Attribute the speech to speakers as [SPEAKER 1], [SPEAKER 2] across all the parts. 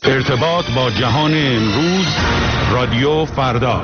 [SPEAKER 1] ارتباط با جهان امروز، رادیو فردا.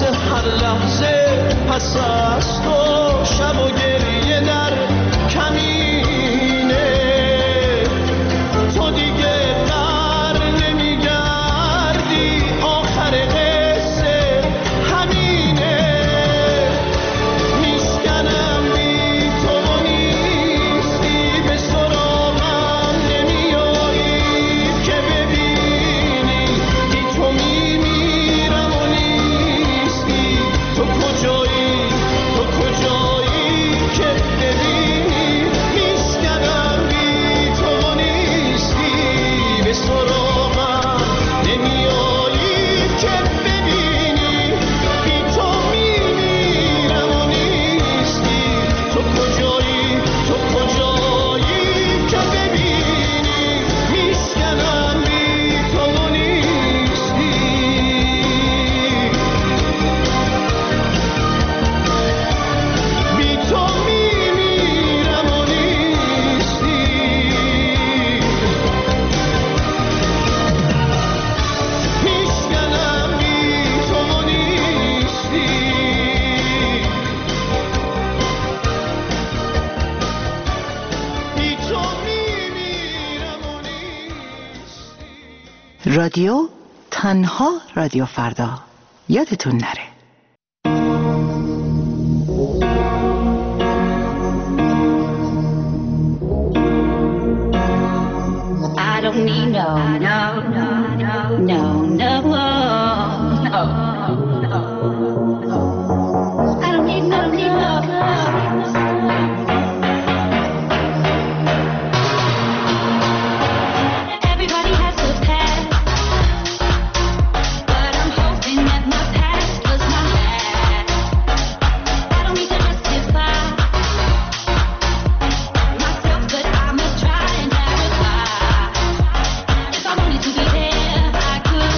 [SPEAKER 2] هر لحظه پس از تو شب و گریه در کمی رادیو تنها رادیو فردا، یادتون نره.
[SPEAKER 3] I don't need no I don't need no Everybody has a past, but I'm hoping that my past was my last. I don't need to justify myself, but I must try and clarify. If I wanted to be there, I could.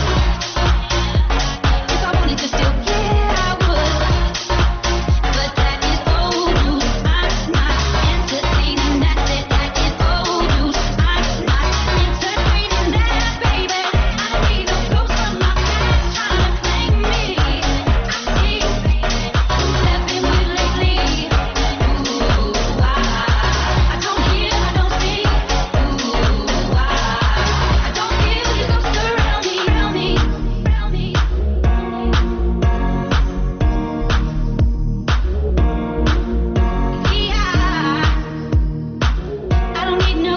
[SPEAKER 3] If I wanted to still care, I would. But that is old news. I'm not entertaining that. That is old news. I'm not entertaining that, baby. I don't need no ghosts from my past trying to claim me. I see who I've been with lately. Ooh, I don't hear, I don't see. Ooh, I don't feel you ghosts around me. I don't need no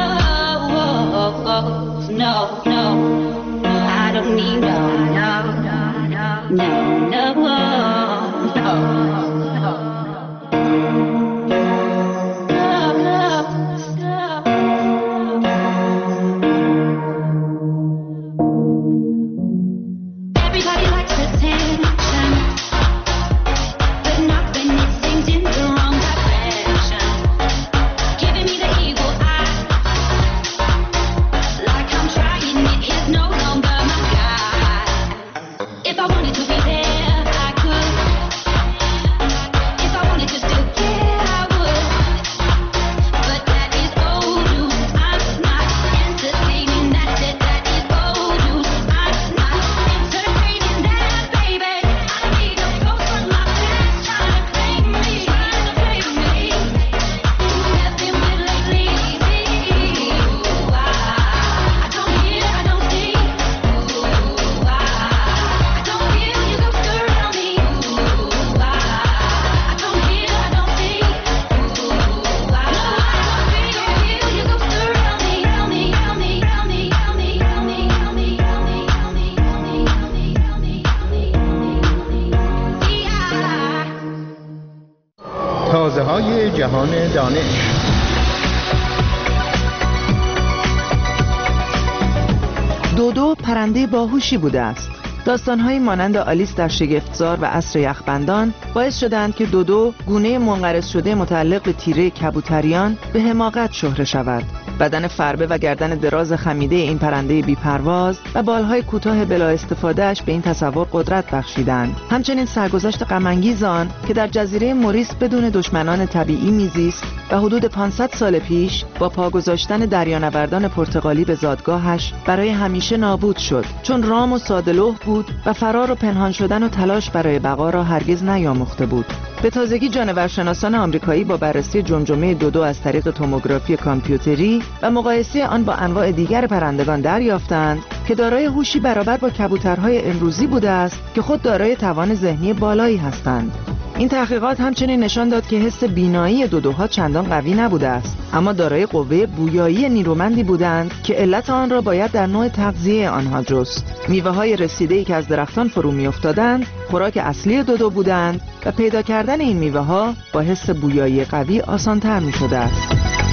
[SPEAKER 3] ghosts, no. I don't need no. Everybody likes attention, but not when it's aimed in the wrong direction. Giving me the evil eye, like I'm trying, it is no longer my guide. If I wanted to be there, I could. If I wanted to still care, I would. But that is old news. I'm not entertaining that. That is old news. I'm not entertaining that, baby. I don't need no ghosts from my past trying to claim me. Who have been with lately? I don't hear, I don't see. I don't feel you ghosts around me. I don't hear, I don't see. I don't feel you ghosts around me.
[SPEAKER 4] تازه های جهان دانش.
[SPEAKER 2] دودو پرنده باهوشی بوده است. داستان‌هایی مانند آلیس در شگفتزار و عصر یخبندان باعث شدند که دودو، گونه منقرض شده متعلق به تیره کبوتریان، به حماقت شهره شود. بدن فربه و گردن دراز خمیده این پرنده بی‌پرواز و بالهای کوتاه بلا استفادهش به این تصور قدرت بخشیدند. همچنین سرگذشت غم‌انگیز آن که در جزیره موریس بدون دشمنان طبیعی میزیست و حدود 500 سال پیش با پا گذاشتن دریانوردان پرتغالی به زادگاهش برای همیشه نابود شد، چون رام و ساده‌لوح بود و فرار و پنهان شدن و تلاش برای بقا را هرگز نیاموخته بود. به تازگی جانورشناسان آمریکایی با بررسی جمجمه دودو از طریق توموگرافی کامپیوتری و مقایسه آن با انواع دیگر پرندگان دریافتند که دارای هوشی برابر با کبوترهای امروزی بوده است که خود دارای توان ذهنی بالایی هستند. این تحقیقات همچنین نشان داد که حس بینایی دودوها چندان قوی نبوده است، اما دارای قوه بویایی نیرومندی بودند که علت آن را باید در نوع تغذیه آنها جست. میوه‌های رسیده‌ای که از درختان فرو می‌افتادند خوراک اصلی دودو بودند و پیدا کردن این میوه‌ها با حس بویایی قوی آسان‌تر می‌شده است.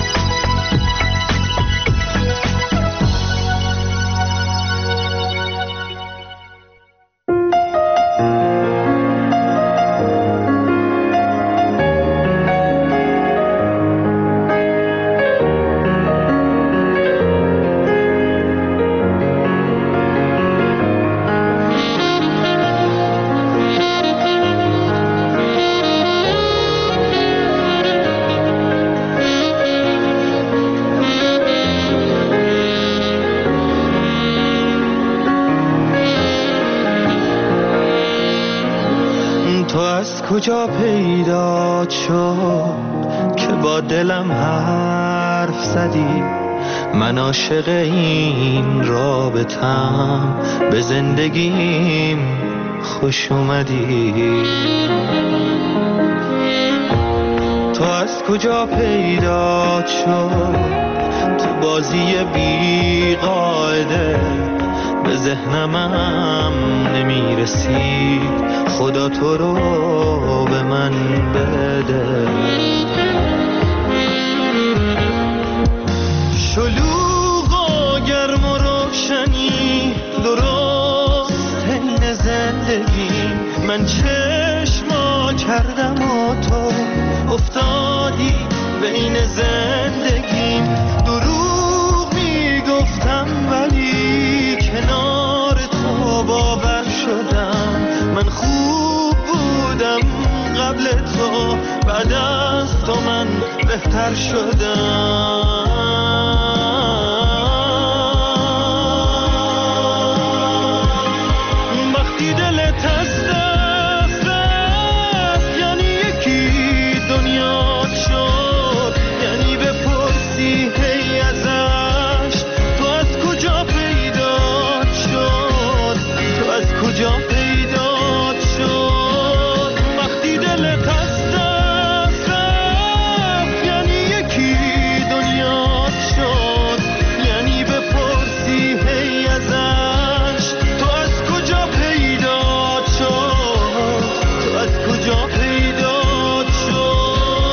[SPEAKER 5] کجا پیدا شد که با دلم حرف زدی؟ من عاشق این رابطم، به زندگیم خوش اومدی. تو از کجا پیدا شد تو بازی بی قاعده، به ذهنمم نمیرسید، خدا تو رو به من بده. شلوغ و گرم و روشنی درست حین زندگی، من چشما کردم و تو افتادی بین زندگیم. دروغ میگفتم ولی کنار تو باور شدم، من خوب بودم قبل تو، بعد از تو من بهتر شدم. وقتی دلت از دست رفت یعنی یکی دنیا شد، یعنی بپرسی هی ازش تو از کجا پیدا شد، تو از کجا پیدا شد. وقتی دلت از دست رفت یعنی یکی دنیا شد، یعنی بپرسی هی ازش تو از کجا پیدا شد، تو از کجا پیدا شد.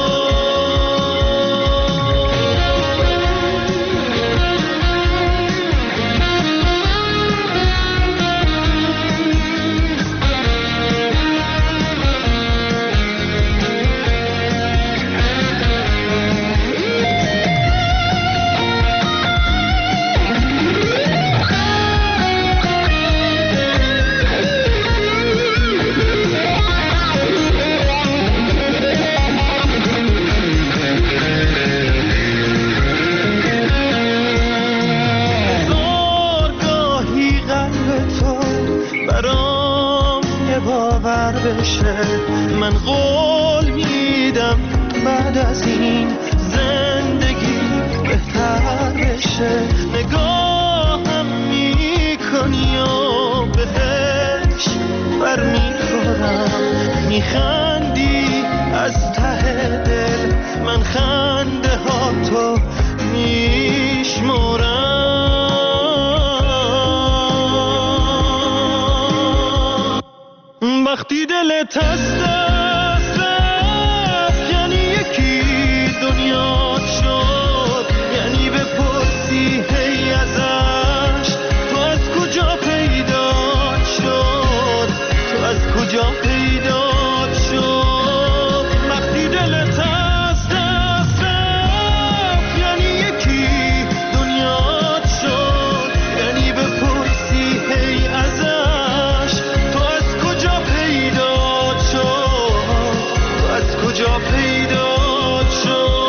[SPEAKER 5] زارگاهی قلب تو برام یه باور بشه، من قول میدم بعد از این زندگی بهتر بشه. نگاهم میکنی و بهش بر میخورم، میخندی از ته دل، من خنده ها تو میشمرم. وقتی دلت از دست رفت یعنی یکی دنیا شد، یعنی بپرسی هی ازش تو از کجا پیدا شد، تو از کجا پیدا شد. وقتی دلت از دست رفت یعنی یکی دنیا شد، یعنی بپرسی هی ازش تو از کجا پیدا شد، تو از کجا پیدا شد.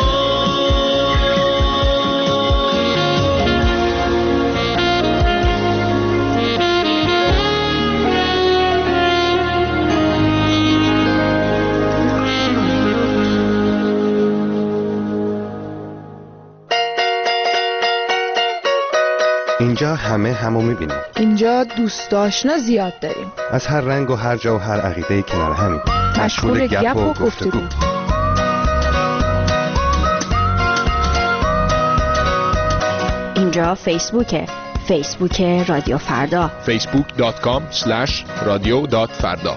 [SPEAKER 6] اینجا همه همو میبینیم،
[SPEAKER 7] اینجا دوست آشنا زیاد داریم،
[SPEAKER 6] از هر رنگ و هر جا و هر عقیده‌ای کنار همیم،
[SPEAKER 7] مشغول گپ و گفتگو.
[SPEAKER 8] اینجا فیسبوکه، فیسبوک رادیو فردا،
[SPEAKER 9] facebook.com/radio.farda.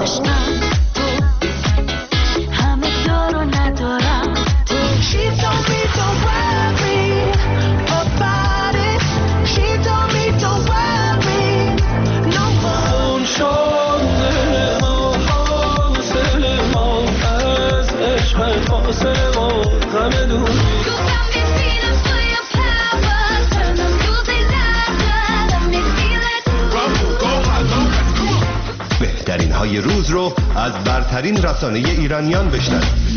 [SPEAKER 3] تشنم تو همه دارو ندارم تو She told me don't worry about it She told me don't worry no more
[SPEAKER 5] شامل ما حاصل ما از عشق فاصل ما غم دور
[SPEAKER 3] You got me feeling for your power Turn the music louder Let me feel it
[SPEAKER 9] بهترین های روز رو از برترین رسانه ایرانیان بشنوید.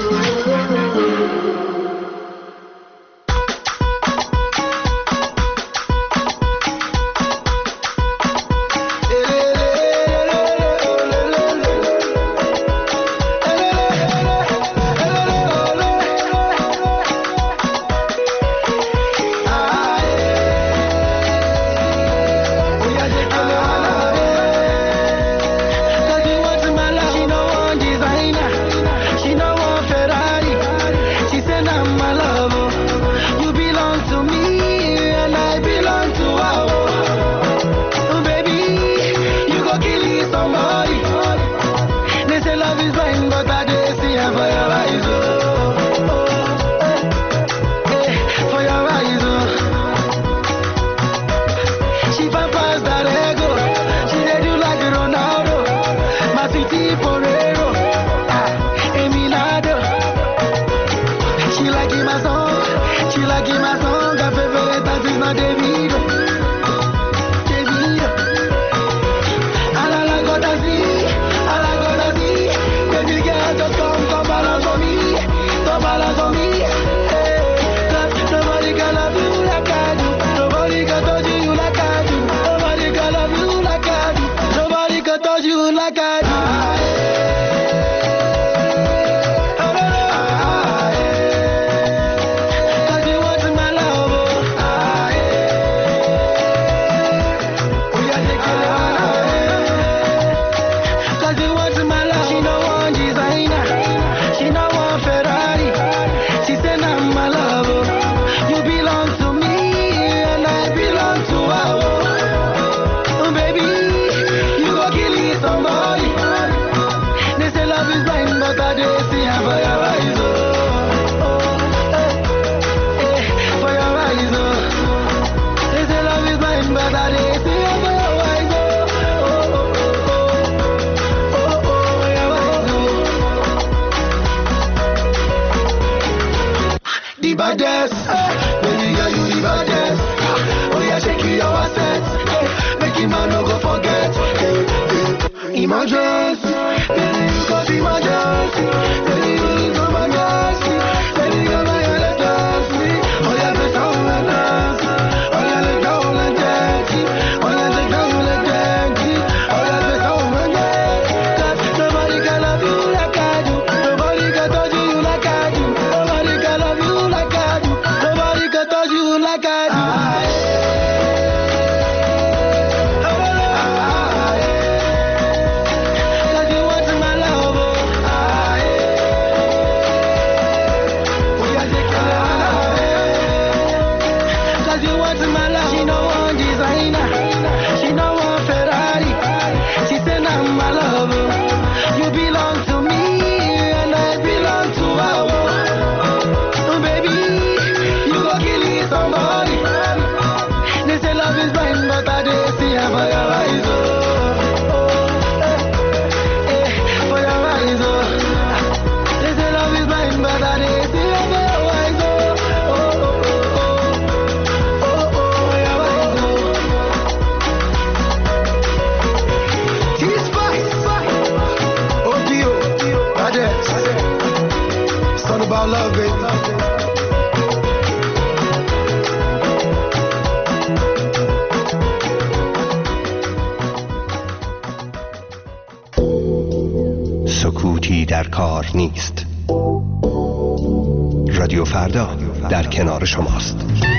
[SPEAKER 9] سکوتی در کار نیست. رادیو فردا در کنار شماست.